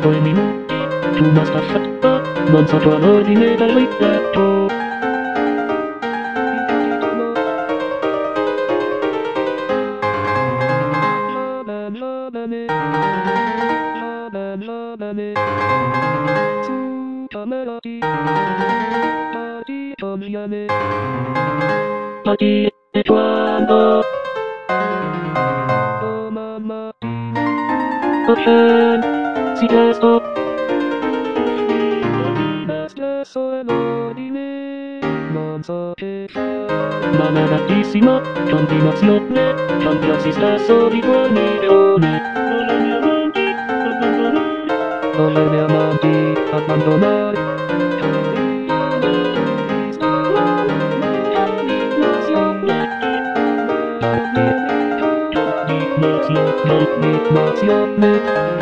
mancando i minuti, tu basta aspetta, non so tua ordine dal letto. Pati e quando oh mamma Ocean si testo stesso è l'ordine non so che fare ma è bellissima continuazione cambiarsi stesso di quel milione con le mie amanti abbandonare Nazione